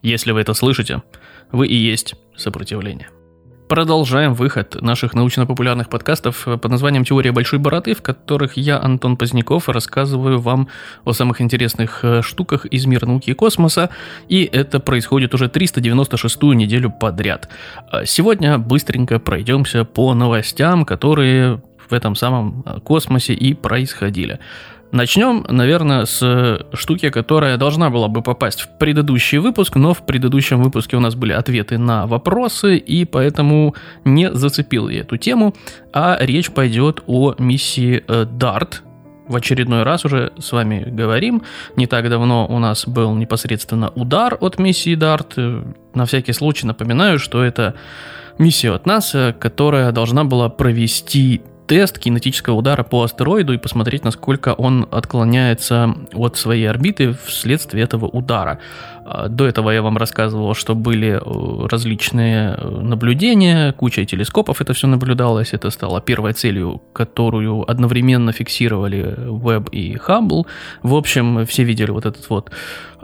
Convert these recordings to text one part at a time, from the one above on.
Если вы это слышите, вы и есть сопротивление. Продолжаем выход наших научно-популярных подкастов под названием «Теория большой бороды», в которых я, Антон Поздняков, рассказываю вам о самых интересных штуках из мира науки и космоса, и это происходит уже 396-ю неделю подряд. Сегодня быстренько пройдемся по новостям, которые в этом самом космосе и происходили. Начнем, наверное, с штуки, которая должна была бы попасть в предыдущий выпуск, но в предыдущем выпуске у нас были ответы на вопросы, и поэтому не зацепил я эту тему, а речь пойдет о миссии DART. В очередной раз уже с вами говорим. Не так давно у нас был непосредственно удар от миссии DART. На всякий случай напоминаю, что это миссия от НАСА, которая должна была провести тест кинетического удара по астероиду и посмотреть, насколько он отклоняется от своей орбиты вследствие этого удара. До этого я вам рассказывал, что были различные наблюдения, куча телескопов это все наблюдалось. Это стало первой целью, которую одновременно фиксировали Вебб и Хаббл. В общем, все видели вот этот вот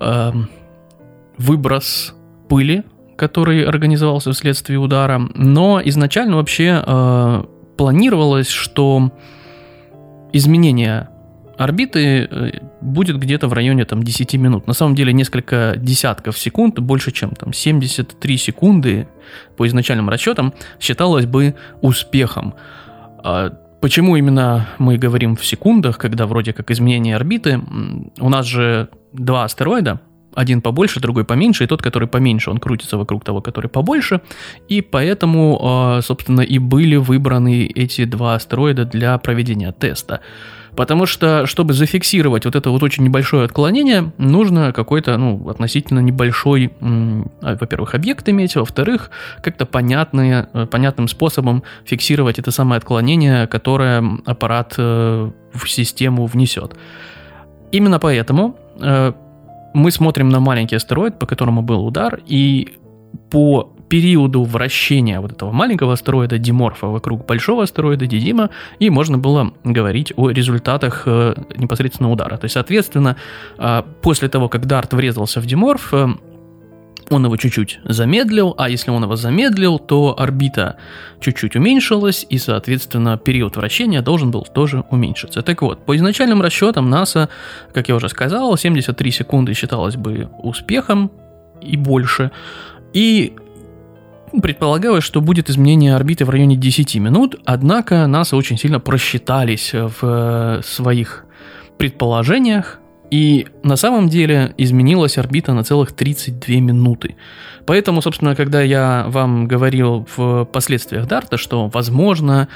выброс пыли, который организовался вследствие удара. Но изначально вообще планировалось, что изменение орбиты будет где-то в районе 10 минут. На самом деле несколько десятков секунд, больше чем 73 секунды по изначальным расчетам считалось бы успехом. Почему именно мы говорим в секундах, когда вроде как изменение орбиты? У нас же два астероида. Один побольше, другой поменьше, и тот, который поменьше, он крутится вокруг того, который побольше, и поэтому, собственно, и были выбраны эти два астероида для проведения теста. Потому что, чтобы зафиксировать вот это вот очень небольшое отклонение, нужно какой-то, относительно небольшой, во-первых, объект иметь, во-вторых, как-то понятным способом фиксировать это самое отклонение, которое аппарат в систему внесет. Именно поэтому мы смотрим на маленький астероид, по которому был удар, и по периоду вращения вот этого маленького астероида Диморфа вокруг большого астероида Дидима, и можно было говорить о результатах непосредственно удара. То есть, соответственно, после того, как DART врезался в Диморф, он его чуть-чуть замедлил, а если он его замедлил, то орбита чуть-чуть уменьшилась, и, соответственно, период вращения должен был тоже уменьшиться. Так вот, по изначальным расчетам НАСА, как я уже сказал, 73 секунды считалось бы успехом и больше, и предполагалось, что будет изменение орбиты в районе 10 минут, однако НАСА очень сильно просчитались в своих предположениях, и на самом деле изменилась орбита на целых 32 минуты. Поэтому, собственно, когда я вам говорил в последствиях DART, что, возможно,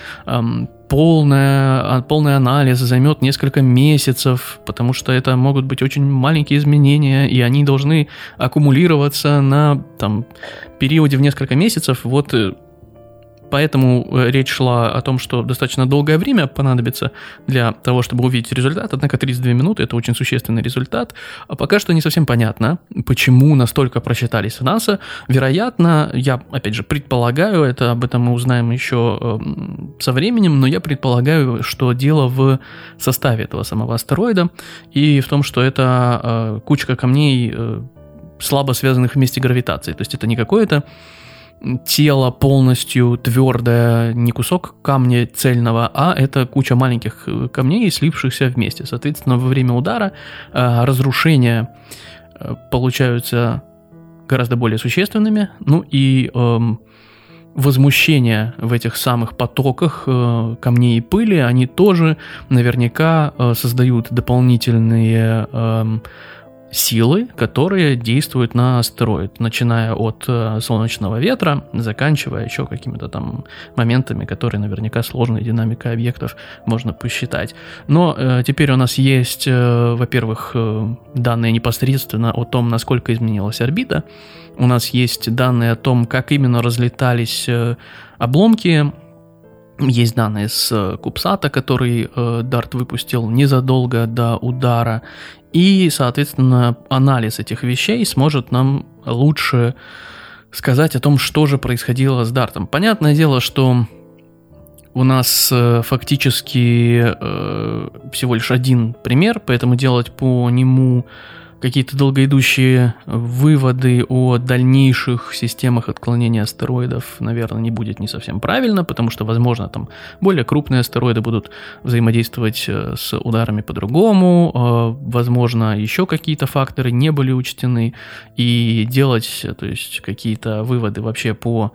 полный анализ займет несколько месяцев, потому что это могут быть очень маленькие изменения, и они должны аккумулироваться на периоде в несколько месяцев. Вот поэтому речь шла о том, что достаточно долгое время понадобится для того, чтобы увидеть результат, однако 32 минуты – это очень существенный результат. А пока что не совсем понятно, почему настолько просчитались в НАСА. Вероятно, я, опять же, предполагаю, об этом мы узнаем еще со временем, но я предполагаю, что дело в составе этого самого астероида и в том, что это кучка камней, слабо связанных вместе гравитацией. То есть это не какое-то тело полностью твердое, не кусок камня цельного, а это куча маленьких камней, слившихся вместе. Соответственно, во время удара разрушения получаются гораздо более существенными, и возмущения в этих самых потоках камней и пыли, они тоже наверняка создают дополнительные силы, которые действуют на астероид, начиная от солнечного ветра, заканчивая еще какими-то моментами, которые наверняка сложной динамикой объектов можно посчитать. Но теперь у нас есть, во-первых, данные непосредственно о том, насколько изменилась орбита. У нас есть данные о том, как именно разлетались обломки. Есть данные с CubeSat, который DART выпустил незадолго до удара. И, соответственно, анализ этих вещей сможет нам лучше сказать о том, что же происходило с DART. Понятное дело, что у нас фактически всего лишь один пример, поэтому делать по нему какие-то долгоидущие выводы о дальнейших системах отклонения астероидов, наверное, не будет не совсем правильно, потому что, возможно, там более крупные астероиды будут взаимодействовать с ударами по-другому, возможно, еще какие-то факторы не были учтены, и делать, то есть, какие-то выводы вообще по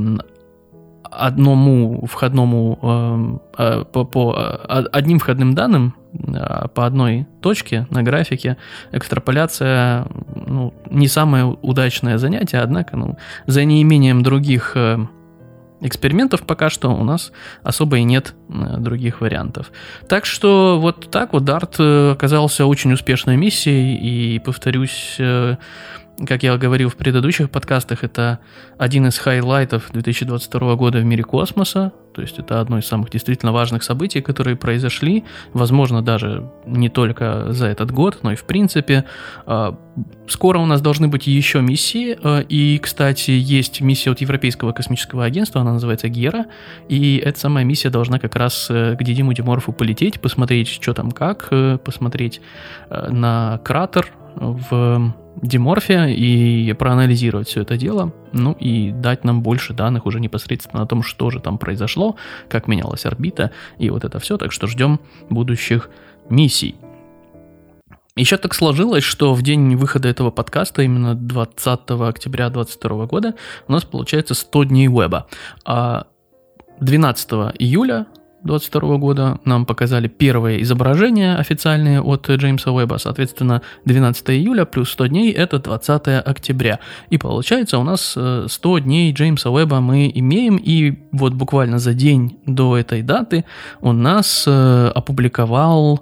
одному входному, одним входным данным по одной точке на графике, экстраполяция, не самое удачное занятие, однако, за неимением других экспериментов пока что у нас особо и нет других вариантов. Так что вот так вот DART оказался очень успешной миссией, и, повторюсь, как я говорил в предыдущих подкастах, это один из хайлайтов 2022 года в мире космоса, то есть это одно из самых действительно важных событий, которые произошли, возможно, даже не только за этот год, но и в принципе. Скоро у нас должны быть еще миссии, и, кстати, есть миссия от Европейского космического агентства, она называется Гера, и эта самая миссия должна как раз к Дидиму Диморфу полететь, посмотреть, что там как, посмотреть на кратер в Диморфе и проанализировать все это дело, и дать нам больше данных уже непосредственно о том, что же там произошло, как менялась орбита и вот это все, так что ждем будущих миссий. Еще так сложилось, что в день выхода этого подкаста, именно 20 октября 2022 года, у нас получается 100 дней веба. А 12 июля 2022 года нам показали первые изображения официальные от Джеймса Уэбба, соответственно, 12 июля плюс 100 дней – это 20 октября. И получается у нас 100 дней Джеймса Уэбба мы имеем, и вот буквально за день до этой даты у нас опубликовала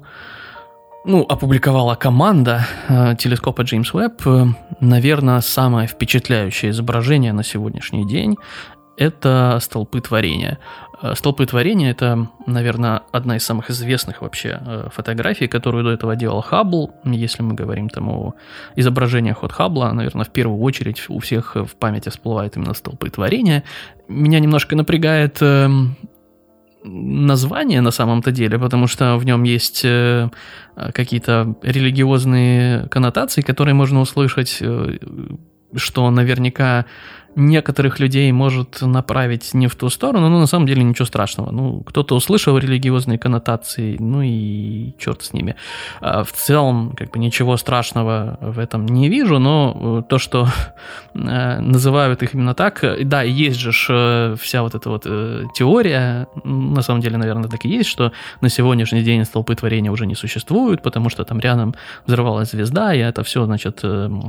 команда телескопа Джеймс Уэбб, наверное, самое впечатляющее изображение на сегодняшний день – это столпы творения. Столпы творения – это, наверное, одна из самых известных вообще фотографий, которую до этого делал Хаббл. Если мы говорим там о изображениях от Хаббла, наверное, в первую очередь у всех в памяти всплывают именно столпы творения. Меня немножко напрягает название на самом-то деле, потому что в нем есть какие-то религиозные коннотации, которые можно услышать, что наверняка некоторых людей может направить не в ту сторону, но на самом деле ничего страшного. Кто-то услышал религиозные коннотации, и черт с ними. В целом, ничего страшного в этом не вижу, но то, что называют их именно так, да, есть же вся вот эта вот теория, на самом деле, наверное, так и есть, что на сегодняшний день столпы творения уже не существуют, потому что там рядом взорвалась звезда, и это все, значит,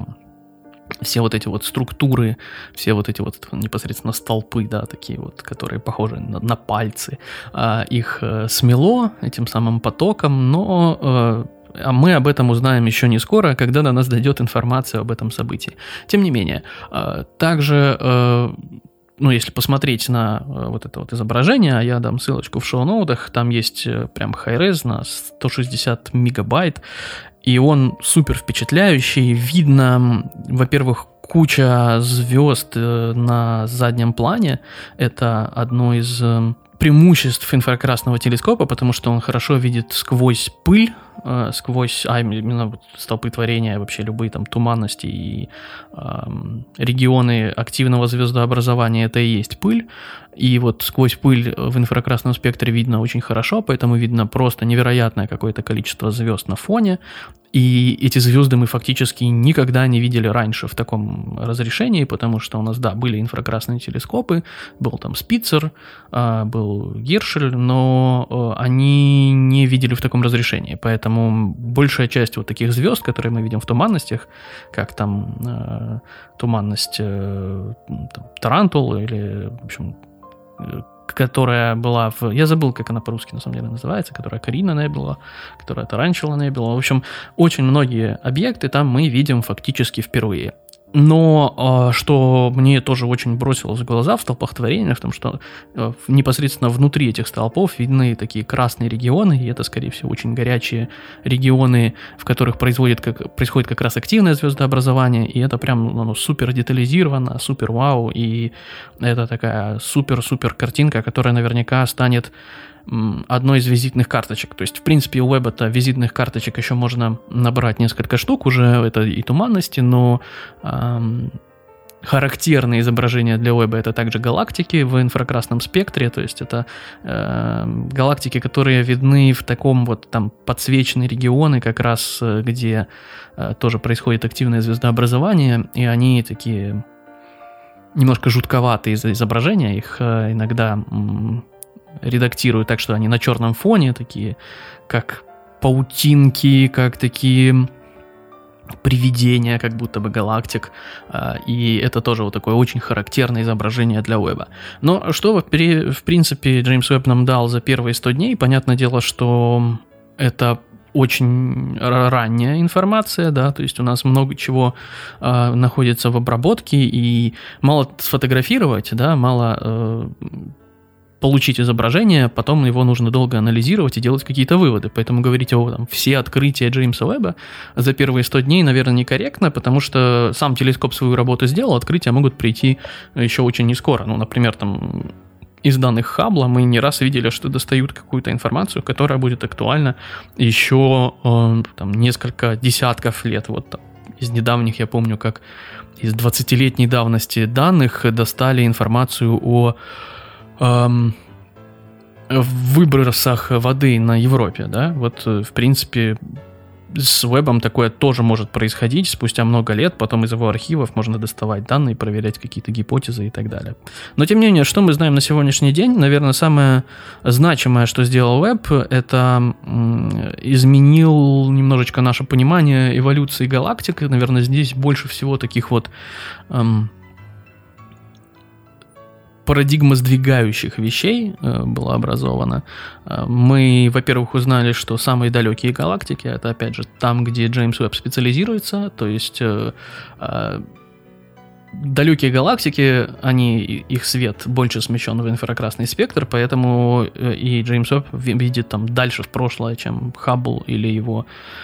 все вот эти вот структуры, все вот эти вот непосредственно столпы, да, такие вот, которые похожи на пальцы, их смело этим самым потоком, но мы об этом узнаем еще не скоро, когда до нас дойдет информация об этом событии. Тем не менее, также, если посмотреть на вот это вот изображение, а я дам ссылочку в шоу-ноутах, там есть прям high-res на 160 мегабайт, и он супер впечатляющий. Видно, во-первых, куча звезд на заднем плане. Это одно из преимуществ инфракрасного телескопа, потому что он хорошо видит сквозь пыль, именно столпы творения, вообще любые там туманности и регионы активного звездообразования, это и есть пыль. И вот сквозь пыль в инфракрасном спектре видно очень хорошо, поэтому видно просто невероятное какое-то количество звезд на фоне. И эти звезды мы фактически никогда не видели раньше в таком разрешении, потому что у нас, да, были инфракрасные телескопы, был там Спицер, был Гершель, но они не видели в таком разрешении. Поэтому большая часть вот таких звезд, которые мы видим в туманностях, как там туманность Тарантул или, в общем, которая была я забыл, как она по-русски на самом деле называется, которая Карина Небула, которая Тарантула Небула. В общем, очень многие объекты там мы видим фактически впервые. Но что мне тоже очень бросилось в глаза в столпах творения, в том, что непосредственно внутри этих столпов видны такие красные регионы, и это, скорее всего, очень горячие регионы, в которых происходит как раз активное звездообразование, и это прям супер детализировано, супер вау, и это такая супер-супер картинка, которая наверняка станет одной из визитных карточек. То есть, в принципе, у веба-то визитных карточек еще можно набрать несколько штук, уже это и туманности, но характерные изображения для веба — это также галактики в инфракрасном спектре, то есть это галактики, которые видны в таком вот там подсвеченные регионы, как раз где тоже происходит активное звездообразование, и они такие немножко жутковатые из-за изображения, их иногда редактируют так, что они на черном фоне, такие как паутинки, как такие привидения, как будто бы галактик, и это тоже вот такое очень характерное изображение для веба. Но что, в принципе, Джеймс Уэбб нам дал за первые 100 дней? Понятное дело, что это очень ранняя информация, да, то есть у нас много чего находится в обработке, и мало сфотографировать, да, мало получить изображение, потом его нужно долго анализировать и делать какие-то выводы. Поэтому говорить о все открытия Джеймса Уэбба за первые 100 дней, наверное, некорректно, потому что сам телескоп свою работу сделал, открытия могут прийти еще очень не скоро. Ну, например, там из данных Хаббла мы не раз видели, что достают какую-то информацию, которая будет актуальна еще там, несколько десятков лет. Вот там, из недавних я помню, как из 20-летней давности данных достали информацию о выбросах воды на Европе, да, вот, в принципе, с вебом такое тоже может происходить спустя много лет, потом из его архивов можно доставать данные, проверять какие-то гипотезы и так далее. Но, тем не менее, что мы знаем на сегодняшний день? Наверное, самое значимое, что сделал веб, это изменил немножечко наше понимание эволюции галактик. Наверное, здесь больше всего таких вот парадигмосдвигающих вещей была образована. Мы, во-первых, узнали, что самые далекие галактики — это, опять же, там, где Джеймс Уэбб специализируется, то есть далекие галактики, их свет больше смещен в инфракрасный спектр, поэтому и Джеймс Уэбб видит там дальше в прошлое, чем Хаббл или его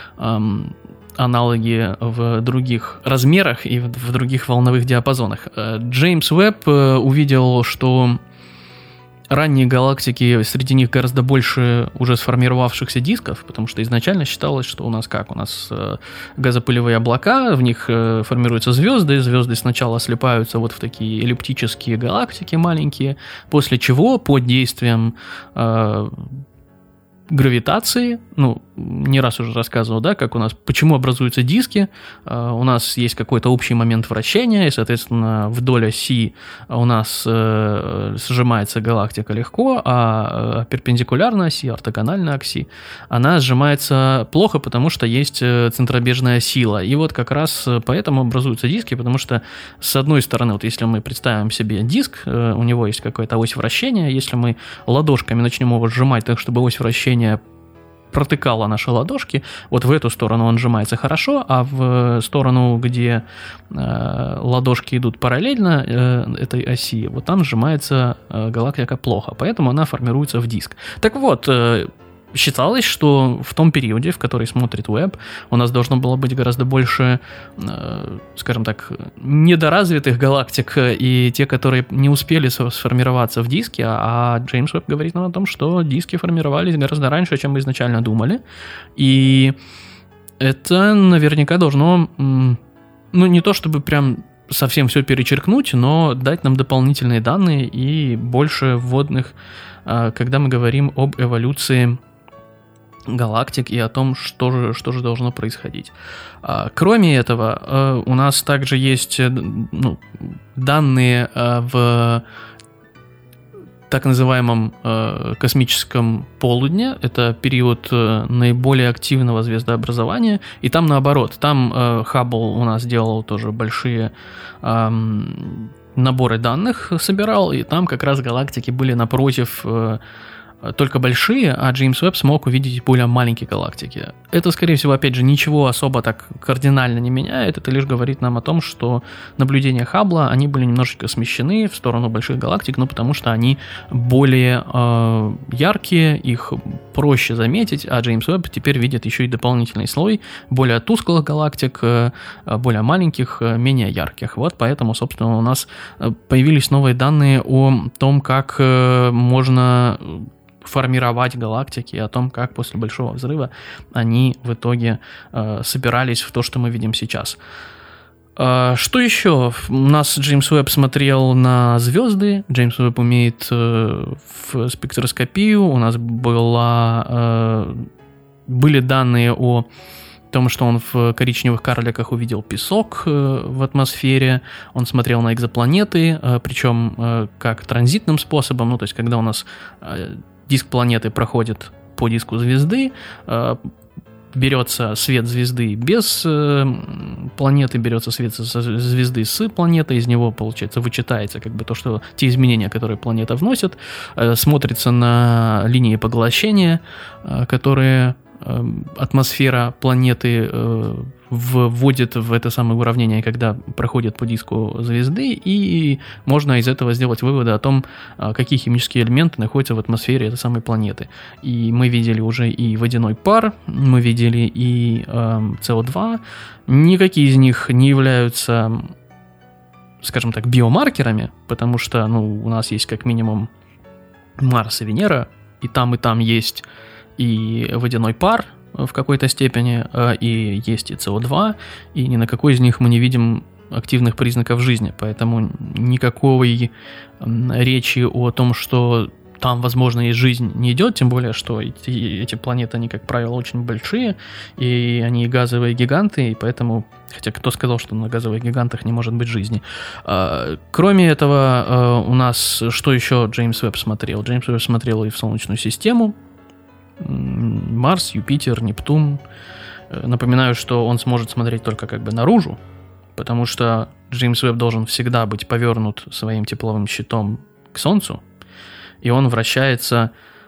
аналоги в других размерах и в других волновых диапазонах. Джеймс Уэбб увидел, что ранние галактики, среди них гораздо больше уже сформировавшихся дисков, потому что изначально считалось, что у нас газопылевые облака, в них формируются звезды сначала слипаются вот в такие эллиптические галактики маленькие, после чего под действием гравитации, не раз уже рассказывал, да, как у нас, почему образуются диски, у нас есть какой-то общий момент вращения, и, соответственно, вдоль оси у нас сжимается галактика легко, а перпендикулярно оси, ортогонально оси, она сжимается плохо, потому что есть центробежная сила, и вот как раз поэтому образуются диски, потому что, с одной стороны, вот если мы представим себе диск, у него есть какая-то ось вращения, если мы ладошками начнем его сжимать так, чтобы ось вращения протыкала наши ладошки, вот в эту сторону он сжимается хорошо, а в сторону, где ладошки идут параллельно этой оси, вот там сжимается галактика плохо, поэтому она формируется в диск. Так вот, считалось, что в том периоде, в который смотрит Уэбб, у нас должно было быть гораздо больше, скажем так, недоразвитых галактик и те, которые не успели сформироваться в диске, а Джеймс Уэбб говорит нам о том, что диски формировались гораздо раньше, чем мы изначально думали, и это наверняка должно, не то чтобы прям совсем все перечеркнуть, но дать нам дополнительные данные и больше вводных, когда мы говорим об эволюции галактик и о том, что же должно происходить. Кроме этого, у нас также есть данные в так называемом космическом полудне. Это период наиболее активного звездообразования. И там наоборот. Там Хаббл у нас делал тоже большие наборы данных, собирал. И там как раз галактики были напротив только большие, а Джеймс Уэбб смог увидеть более маленькие галактики. Это, скорее всего, опять же, ничего особо так кардинально не меняет, это лишь говорит нам о том, что наблюдения Хаббла, они были немножечко смещены в сторону больших галактик, потому что они более яркие, их проще заметить, а Джеймс Уэбб теперь видит еще и дополнительный слой более тусклых галактик, более маленьких, менее ярких. Вот поэтому, собственно, у нас появились новые данные о том, как можно формировать галактики, о том, как после Большого взрыва они в итоге собирались в то, что мы видим сейчас. Что еще? У нас Джеймс Уэбб смотрел на звезды, Джеймс Уэбб умеет в спектроскопию, у нас были данные о том, что он в коричневых карликах увидел песок в атмосфере, он смотрел на экзопланеты, причем как транзитным способом, ну, то есть когда у нас диск планеты проходит по диску звезды, берется свет звезды без планеты, берется свет звезды с планеты, из него, получается, вычитается как бы то, что те изменения, которые планета вносит, смотрится на линии поглощения, которые атмосфера планеты вводит в это самое уравнение, когда проходит по диску звезды, и можно из этого сделать выводы о том, какие химические элементы находятся в атмосфере этой самой планеты. И мы видели уже и водяной пар, мы видели и СО2. Никакие из них не являются, скажем так, биомаркерами, потому что, у нас есть как минимум Марс и Венера, и там есть и водяной пар в какой-то степени, и есть и СО2, и ни на какой из них мы не видим активных признаков жизни, поэтому никакой речи о том, что там, возможно, есть жизнь, не идет, тем более, что эти планеты, они, как правило, очень большие, и они газовые гиганты, и поэтому, хотя кто сказал, что на газовых гигантах не может быть жизни. Кроме этого, у нас, что еще Джеймс Уэбб смотрел? Джеймс Уэбб смотрел и в Солнечную систему, Марс, Юпитер, Нептун. Напоминаю, что он сможет смотреть только как бы наружу, потому что Джеймс Уэбб должен всегда быть повернут своим тепловым щитом к Солнцу, и он вращается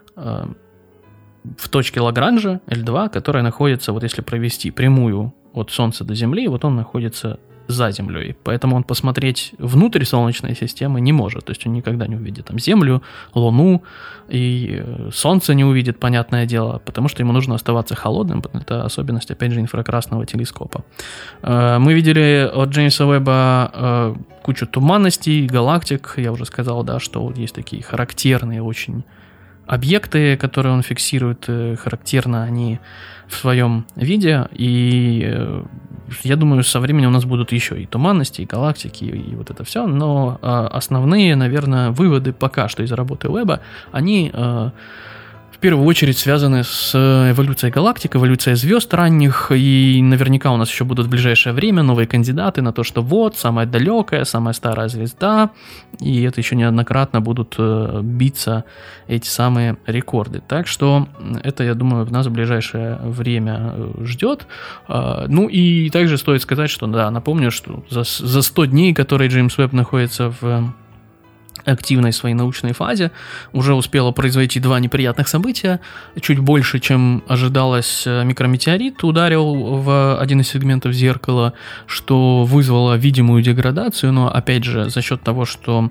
в точке Лагранжа L2, которая находится, вот если провести прямую от Солнца до Земли, вот он находится за Землей, поэтому он посмотреть внутрь Солнечной системы не может, то есть он никогда не увидит там Землю, Луну и Солнце не увидит, понятное дело, потому что ему нужно оставаться холодным, это особенность, опять же, инфракрасного телескопа. Мы видели от Джеймса Уэбба кучу туманностей, галактик, я уже сказал, да, что вот есть такие характерные очень объекты, которые он фиксирует, характерно они в своем виде, и я думаю, со временем у нас будут еще и туманности, и галактики, и вот это все, но основные, наверное, выводы пока что из работы Уэбба, они в первую очередь связаны с эволюцией галактик, эволюцией звезд ранних, и наверняка у нас еще будут в ближайшее время новые кандидаты на то, что вот, самая далекая, самая старая звезда, и это еще неоднократно будут биться эти самые рекорды. Так что это, я думаю, нас в ближайшее время ждет. Ну и также стоит сказать, что, да, напомню, что за 100 дней, которые Джеймс Уэбб находится в активной своей научной фазе, уже успела произойти 2 неприятных события. Чуть больше, чем ожидалось, микрометеорит ударил в один из сегментов зеркала, что вызвало видимую деградацию, но, опять же, за счет того, что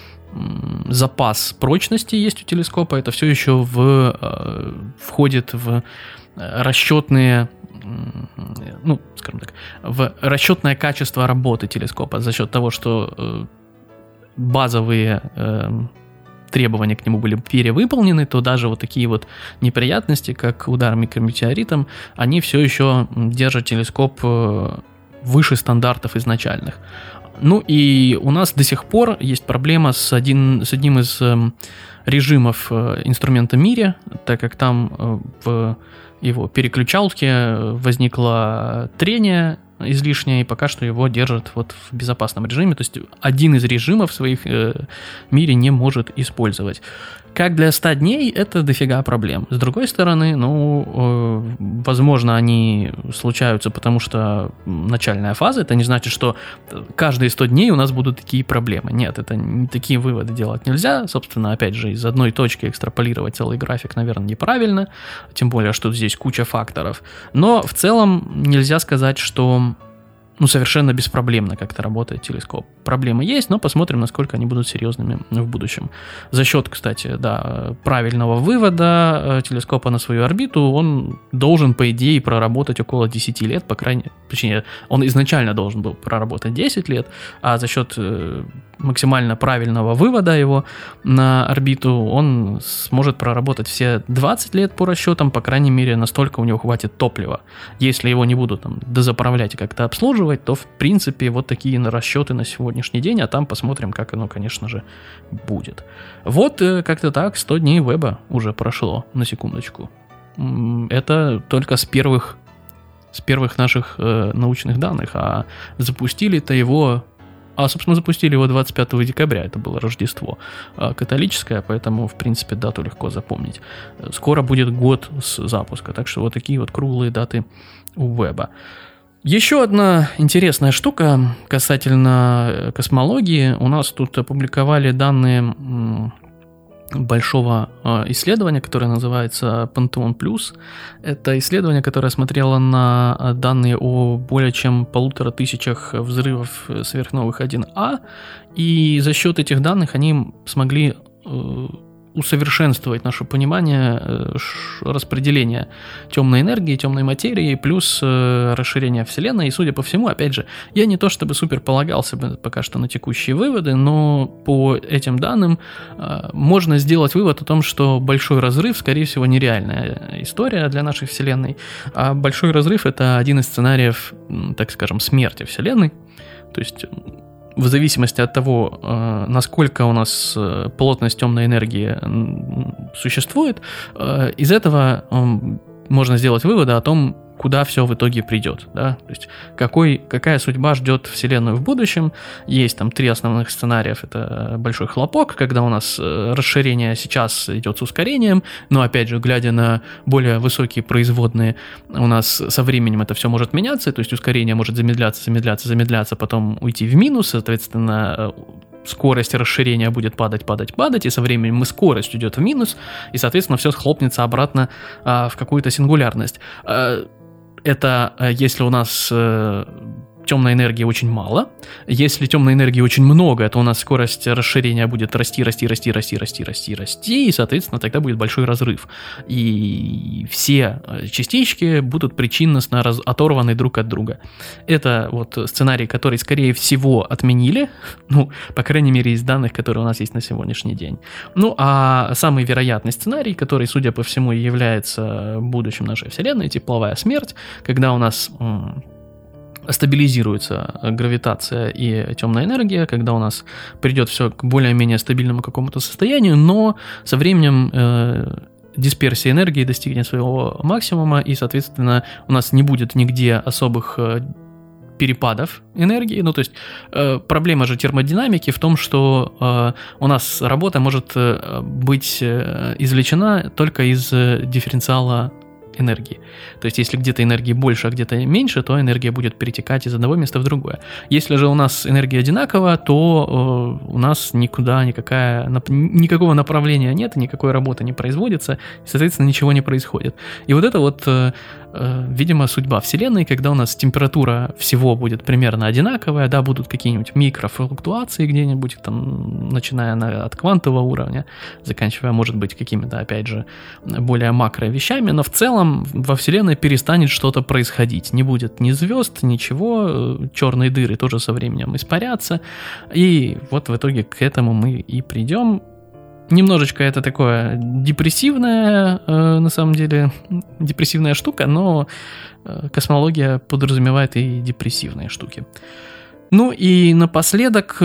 запас прочности есть у телескопа, это все еще входит в расчетные, ну, скажем так, в расчетное качество работы телескопа за счет того, что базовые требования к нему были перевыполнены, то даже вот такие вот неприятности, как удар микрометеоритом, они все еще держат телескоп выше стандартов изначальных. Ну и у нас до сих пор есть проблема с одним из режимов инструмента Мири, так как там в его переключалке возникло трение излишнее, и пока что его держат вот в безопасном режиме, то есть один из режимов своих Мири не может использовать. Как для 100 дней, это дофига проблем. С другой стороны, возможно, они случаются, потому что начальная фаза, это не значит, что каждые 100 дней у нас будут такие проблемы. Нет, это такие выводы делать нельзя. Собственно, опять же, из одной точки экстраполировать целый график, наверное, неправильно, тем более, что здесь куча факторов. Но в целом нельзя сказать, что совершенно беспроблемно как-то работает телескоп. Проблемы есть, но посмотрим, насколько они будут серьезными в будущем. За счет, кстати, правильного вывода телескопа на свою орбиту, он должен, по идее, проработать около 10 лет, точнее, он изначально должен был проработать 10 лет, а за счет максимально правильного вывода его на орбиту он сможет проработать все 20 лет по расчетам, по крайней мере, настолько у него хватит топлива. Если его не будут дозаправлять и как-то обслуживать, то, в принципе, вот такие расчеты на сегодняшний день, а там посмотрим, как оно, конечно же, будет. Вот как-то так, 100 дней веба уже прошло, на секундочку. Это только с первых наших научных данных, а запустили-то его... собственно, запустили его 25 декабря, это было Рождество католическое, поэтому, в принципе, дату легко запомнить. Скоро будет год с запуска, так что вот такие вот круглые даты у веба. Еще одна интересная штука касательно космологии. У нас тут опубликовали данные большого исследования, которое называется Пантеон Плюс. Это исследование, которое смотрело на данные о более чем 1500 взрывов сверхновых 1А, и за счет этих данных они смогли усовершенствовать наше понимание распределения темной энергии, темной материи, плюс расширения Вселенной. И, судя по всему, опять же, я не то чтобы супер полагался бы пока что на текущие выводы, но по этим данным можно сделать вывод о том, что большой разрыв, скорее всего, нереальная история для нашей Вселенной. А большой разрыв — это один из сценариев, так скажем, смерти Вселенной. То есть... в зависимости от того, насколько у нас плотность темной энергии существует, из этого можно сделать выводы о том, куда все в итоге придет. Да? То есть какая судьба ждет Вселенную в будущем. Есть там 3 основных сценариев. Это большой хлопок, когда у нас расширение сейчас идет с ускорением, но опять же, глядя на более высокие производные, у нас со временем это все может меняться, то есть ускорение может замедляться, потом уйти в минус, соответственно, скорость расширения будет падать, и со временем и скорость уйдет в минус, и, соответственно, все схлопнется обратно в какую-то сингулярность. Это если у нас темной энергии очень мало. Если темной энергии очень много, то у нас скорость расширения будет расти, и, соответственно, тогда будет большой разрыв. И все частички будут причинно оторваны друг от друга. Это вот сценарий, который, скорее всего, отменили. По крайней мере, из данных, которые у нас есть на сегодняшний день. А самый вероятный сценарий, который, судя по всему, и является будущим нашей Вселенной, тепловая смерть, когда у нас стабилизируется гравитация и темная энергия, когда у нас придет все к более-менее стабильному какому-то состоянию, но со временем дисперсия энергии достигнет своего максимума, и, соответственно, у нас не будет нигде особых перепадов энергии. То есть проблема же термодинамики в том, что у нас работа может быть извлечена только из дифференциала энергии. То есть, если где-то энергии больше, а где-то меньше, то энергия будет перетекать из одного места в другое. Если же у нас энергия одинакова, то у нас никакого направления нет, никакой работы не производится, и, соответственно, ничего не происходит. И вот это вот, видимо, судьба Вселенной, когда у нас температура всего будет примерно одинаковая, да, будут какие-нибудь микрофлуктуации где-нибудь, там, начиная от квантового уровня, заканчивая, может быть, какими-то, опять же, более макро вещами, но в целом во Вселенной перестанет что-то происходить. Не будет ни звезд, ничего, черные дыры тоже со временем испарятся, и вот в итоге к этому мы и придем. Немножечко это такое депрессивная, на самом деле, депрессивная штука, но космология подразумевает и депрессивные штуки. И напоследок,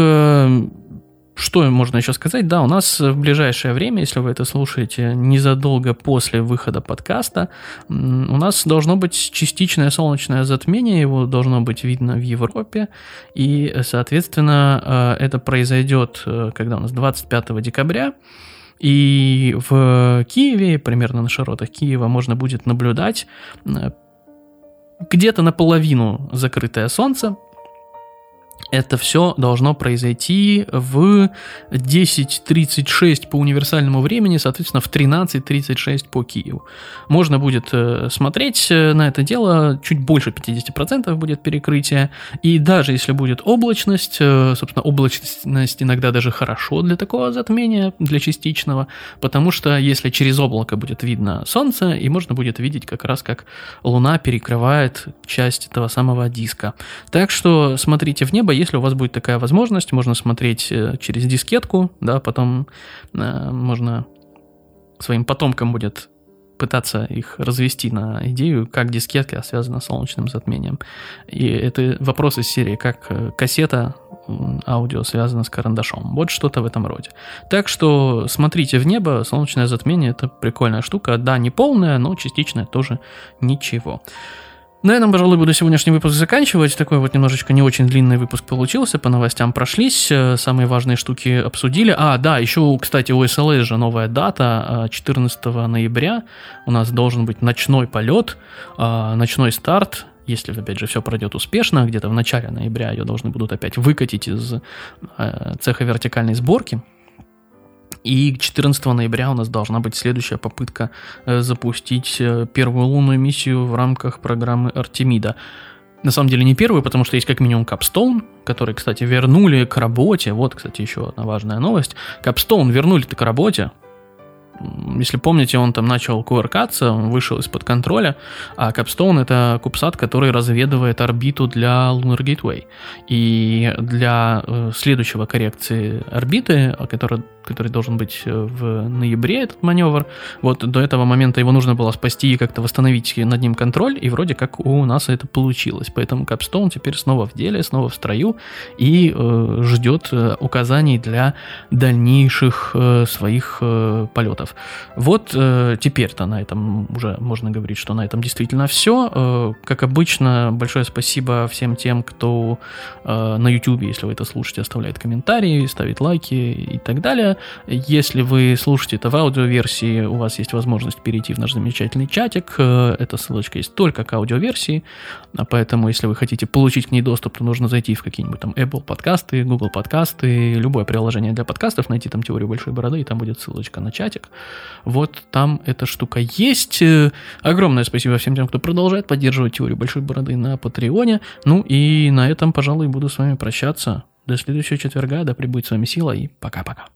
что можно еще сказать? Да, у нас в ближайшее время, если вы это слушаете незадолго после выхода подкаста, у нас должно быть частичное солнечное затмение, его должно быть видно в Европе, и, соответственно, это произойдет, когда у нас 25 декабря, и в Киеве, примерно на широтах Киева, можно будет наблюдать где-то наполовину закрытое солнце, Это все должно произойти в 10:36 по универсальному времени, соответственно, в 13:36 по Киеву. Можно будет смотреть на это дело, чуть больше 50% будет перекрытие. И даже если будет облачность, собственно, облачность иногда даже хорошо для такого затмения, для частичного, потому что если через облако будет видно солнце, и можно будет видеть как раз, как Луна перекрывает часть этого самого диска. Так что смотрите в небо, если у вас будет такая возможность, можно смотреть через дискетку, да, потом можно своим потомкам будет пытаться их развести на идею, как дискетка связана с солнечным затмением. И это вопрос из серии, как кассета аудио связана с карандашом. Вот что-то в этом роде. Так что смотрите в небо, солнечное затмение — это прикольная штука. Да, не полная, но частичная тоже ничего. На этом, пожалуй, буду сегодняшний выпуск заканчивать. Такой вот немножечко не очень длинный выпуск получился. По новостям прошлись, самые важные штуки обсудили. Да, еще, кстати, у SLS же новая дата. 14 ноября у нас должен быть ночной полет, ночной старт. Если, опять же, все пройдет успешно, где-то в начале ноября ее должны будут опять выкатить из цеха вертикальной сборки. И 14 ноября у нас должна быть следующая попытка запустить первую лунную миссию в рамках программы Артемида. На самом деле не первую, потому что есть как минимум Capstone, который, кстати, вернули к работе. Вот, кстати, еще одна важная новость. Capstone вернули-то к работе. Если помните, он там начал кувыркаться, он вышел из-под контроля, а Capstone — это кубсат, который разведывает орбиту для Lunar Gateway. И для следующего коррекции орбиты, который должен быть в ноябре, этот маневр, вот до этого момента его нужно было спасти и как-то восстановить над ним контроль, и вроде как у НАСА это получилось. Поэтому Capstone теперь снова в деле, снова в строю и ждет указаний для дальнейших своих полетов. Вот теперь-то на этом уже можно говорить, что на этом действительно все. Как обычно, большое спасибо всем тем, кто на YouTube, если вы это слушаете, оставляет комментарии, ставит лайки и так далее. Если вы слушаете это в аудиоверсии, у вас есть возможность перейти в наш замечательный чатик. Эта ссылочка есть только к аудиоверсии, поэтому если вы хотите получить к ней доступ, то нужно зайти в какие-нибудь там Apple подкасты, Google подкасты, любое приложение для подкастов, найти там «Теорию большой бороды», и там будет ссылочка на чатик. Вот там эта штука есть. Огромное спасибо всем тем, кто продолжает поддерживать «Теорию большой бороды» на Патреоне. Ну и на этом, пожалуй, буду с вами прощаться. До следующего четверга. Да пребудет с вами сила и пока-пока.